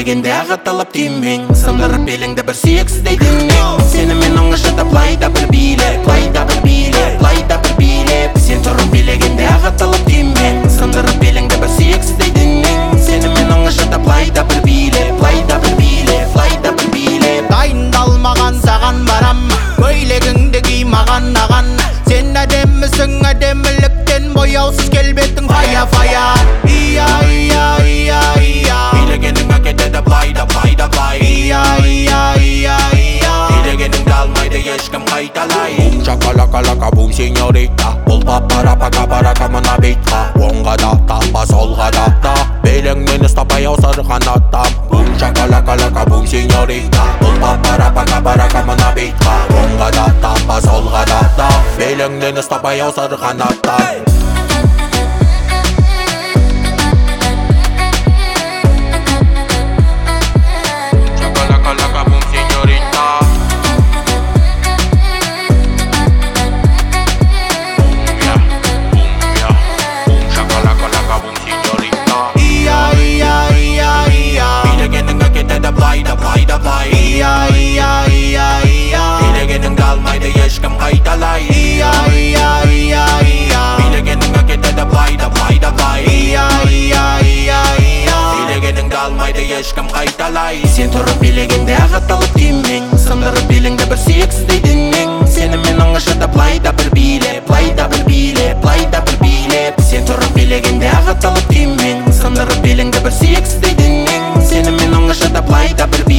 билегенде ағаталап тимең, сындырып беліңді бір сүйексіздей діннең. Сені мен оңашада плай да бір билеп, плай да бір билеп, плай да бір билеп. Сен тұрып билегенде ағаталап тимең, сындырып беліңді бір сүйексіздей діннең. Сені мен оңашада плай да бір билеп, плай да бір билеп, плай да бір билеп. Дайындалмаған саған барам, көйлегіңді ки маған аған. Сен әдемісің, әдеміліктен бояусыз келбетің фая-фая. Ия, ия, ия, ия. Билегенің әкетеді плай да, плай да, плай. Ия, ия, ия, ия. Билегеніңді алмайды ешкім қайталай. Бум шакалака-лака бум сеньорита. Бұл папара-пака-парака мына битқа. Оңға да таппа, солға да беліңнен ұстап аяусыр қанаттам. Бум шакалака-лака бум сеньорита. Бұл папара-пака-парака мына битқа. Оңға да таппа, солға да беліңнен ұстап аяусыр қанаттам. Ия, ия, ия, ия. Билегеніңді алмайды ешкім қайталай. Ия, ия, ия, ия. Билегенің әкетеді плай да, плай да, плай. Ия, ия, ия, ия. Билегеніңді алмайды ешкім қайталай. Сен тұрып билегенде ағаталып тимең, сындырып беліңді бір сүйексіздей діннең. Сені мен оңашада плай да бір билеп, плай да бір билеп, плай да бір билеп. Сен тұрып билегенде ағаталып тимең, сындырып беліңді бір сүйексіздей діннең. Сені мен оңашада плай да бір